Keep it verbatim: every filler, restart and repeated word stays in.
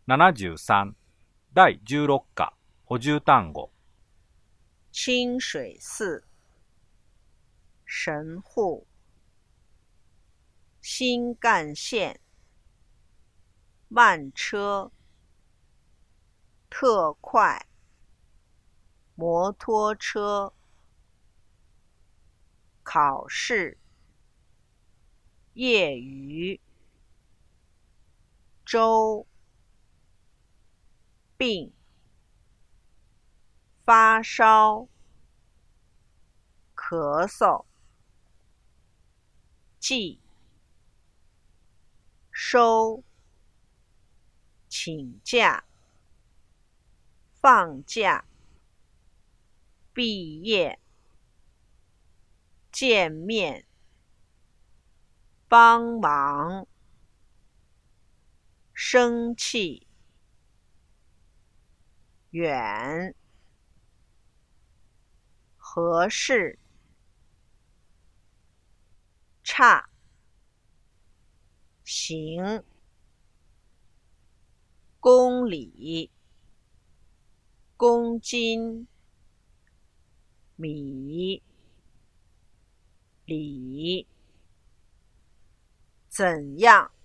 ななじゅうさんだいじゅうろっ課補充単語。 清水寺、神户、新干线、慢车、特快、摩托车、考试、业余、周、病、发烧、咳嗽、寄、收、请假、放假、毕业、见面、帮忙、生气、远、合适、差、行、公里、公斤、米、里、怎样